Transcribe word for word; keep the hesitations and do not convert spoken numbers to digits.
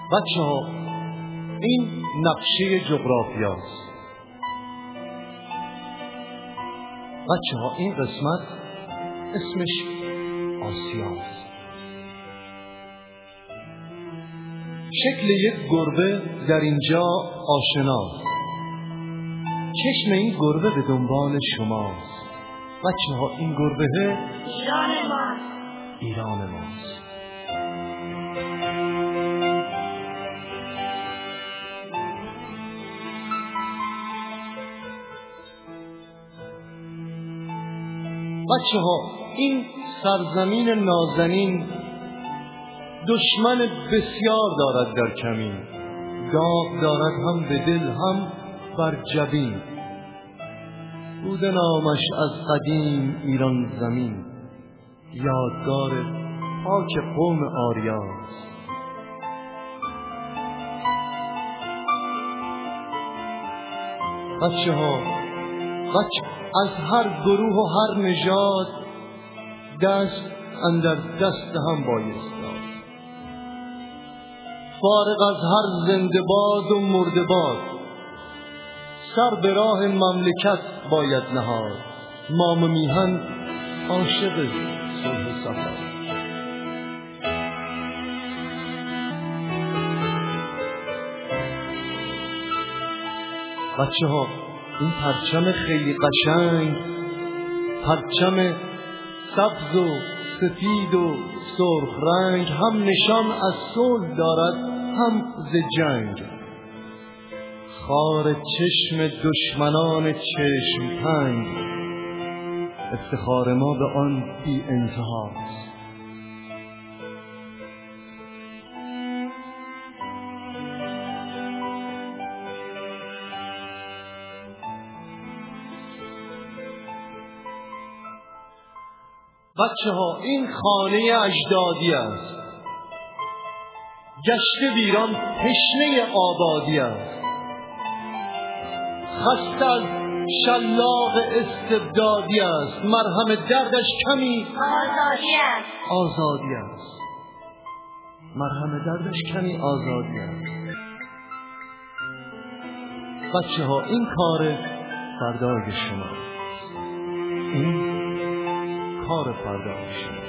بچه ها این نقشه جغرافیاست. بچه ها این قسمت اسمش آسیاست. شکل یک گربه در اینجا آشناست. چشم این گربه به دنبال شماست. بچه ها این گربه ایران ماست. ایران ماست. بچه ها این سرزمین نازنین دشمن بسیار دارد در کمین، داغ دارد هم به دل هم بر جبین. بوده نامش از قدیم ایران زمین، یادگار پاک قوم آریاست. بچه ها بچه از هر گروه و هر نژاد دست اندر دست هم بایست داد. فارغ از هر زنده باد و مرده باد سر به راه مملکت باید نهاد. مام و میهن عاشق صلح صفا. بچه ها این پرچم خیلی قشنگ، پرچم سبز و سفید و سرخ رنگ، هم نشان از صلح دارد هم ز جنگ. خار چشم دشمنان چشم تنگ، افتخار ما به آن بی انتهاست. بچه ها این خانه اجدادی است، گشته ویران تشنه آبادی است. خسته از شلاق استبدادی است، مرهم دردش کمی آزادی است. آزادی است. مرهم دردش کمی آزادی است. بچه ها این کار فردای شما، این کار فردای شما.